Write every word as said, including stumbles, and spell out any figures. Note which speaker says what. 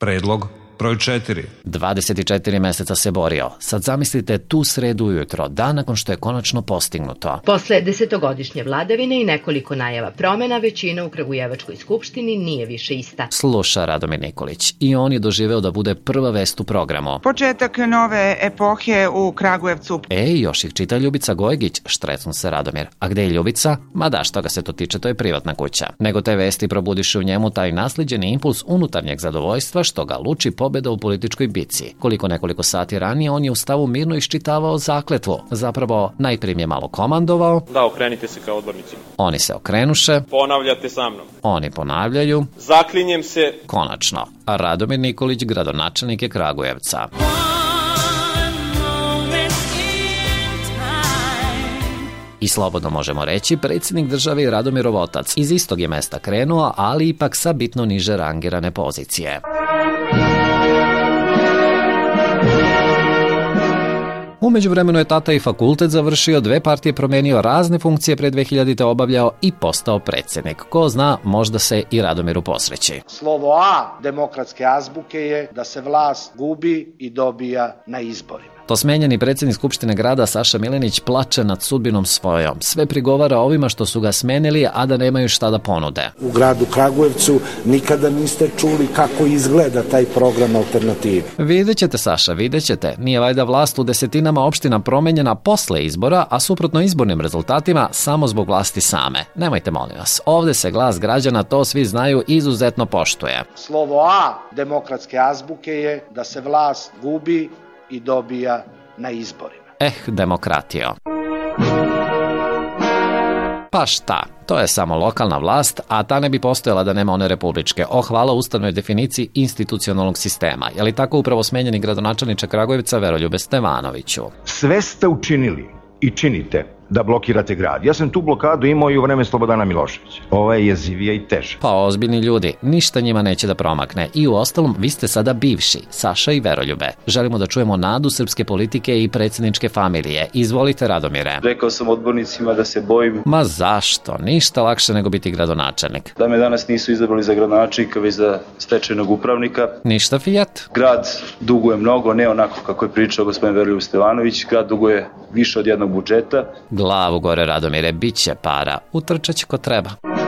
Speaker 1: Predlog broj četiri.
Speaker 2: dvadeset četiri meseca se borio. Sad zamislite tu sredu ujutro, dan nakon što je konačno postignuto.
Speaker 3: Posle desetogodišnje vladavine i nekoliko najava promena, većina u Kragujevačkoj skupštini nije više ista.
Speaker 2: Sluša Radomir Nikolić. I on je doživeo da bude prva vest u programu.
Speaker 4: Početak nove epohe u Kragujevcu.
Speaker 2: Ej, još ih čita Ljubica Gojgić, štrecnu se Radomir. A gde je Ljubica? Ma da, što ga se to tiče, to je privatna kuća. Nego te vesti probudiše u njemu taj nasliđeni impuls unutarnjeg zadovoljstva što ga luči pobeda u političkoj bici. Koliko nekoliko sati ranije on je u stavu mirno iščitavao zakletvu. Zapravo, najprim je malo komandovao.
Speaker 5: Da, okrenite se kao odbornici.
Speaker 2: Oni se okrenuše.
Speaker 5: Ponavljate sa mnom.
Speaker 2: Oni ponavljaju.
Speaker 5: Zaklinjem se.
Speaker 2: Konačno. A Radomir Nikolić, gradonačelnik je Kragujevca. I slobodno možemo reći, predsjednik države i Radomirov otac iz istog je mesta krenuo, ali ipak sa bitno niže rangirane pozicije. U međuvremenu je tata i fakultet završio, dve partije promenio, razne funkcije pre dve hiljadite obavljao i postao predsjednik. Ko zna, možda se i Radomiru posreći.
Speaker 6: Slovo A demokratske azbuke je da se vlast gubi i dobija na izborima.
Speaker 2: To smenjeni predsjednik Skupštine grada Saša Milenić plače nad sudbinom svojom. Sve prigovara ovima što su ga smenili, a da nemaju šta da ponude.
Speaker 7: U gradu Kragujevcu nikada niste čuli kako izgleda taj program alternative.
Speaker 2: Vidjet ćete, Saša, vidjet ćete. Nije valjda vlast u desetinama opština promenjena posle izbora, a suprotno izbornim rezultatima samo zbog vlasti same. Nemojte, molim vas. Ovde se glas građana, to svi znaju, izuzetno poštuje.
Speaker 6: Slovo A demokratske azbuke je da se vlast gubi i dobija na izborima.
Speaker 2: Eh, demokratio. Pa šta, to je samo lokalna vlast, a ta ne bi postojala da nema one republičke. O, hvala ustavnoj definiciji institucionalnog sistema. Je li tako upravo smenjeni gradonačelniče Kragujevca Veroljube Stevanoviću?
Speaker 8: Sve ste učinili i činite da blokirate grad. Ja sam tu blokadu imao i u vreme Slobodana Miloševića. Ovo je jezivije i teže.
Speaker 2: Pa ozbiljni ljudi, ništa njima neće da promakne. I u ostalom, vi ste sada bivši, Saša i Veroljube. Želimo da čujemo nadu srpske politike i predsjedničke familije. Izvolite, Radomire.
Speaker 9: Rekao sam odbornicima da se bojim.
Speaker 2: Ma zašto? Ništa lakše nego biti gradonačelnik.
Speaker 9: Da me danas nisu izabrali za gradonačelnika, već za stečajnog upravnika.
Speaker 2: Ništa Fiat.
Speaker 9: Grad duguje mnogo, ne onako kako je pričao gospodin Veroljub Stevanović. Grad duguje više od jednog budžeta.
Speaker 2: Glavu gore, Radomire, bit će para. Utrčać ko treba.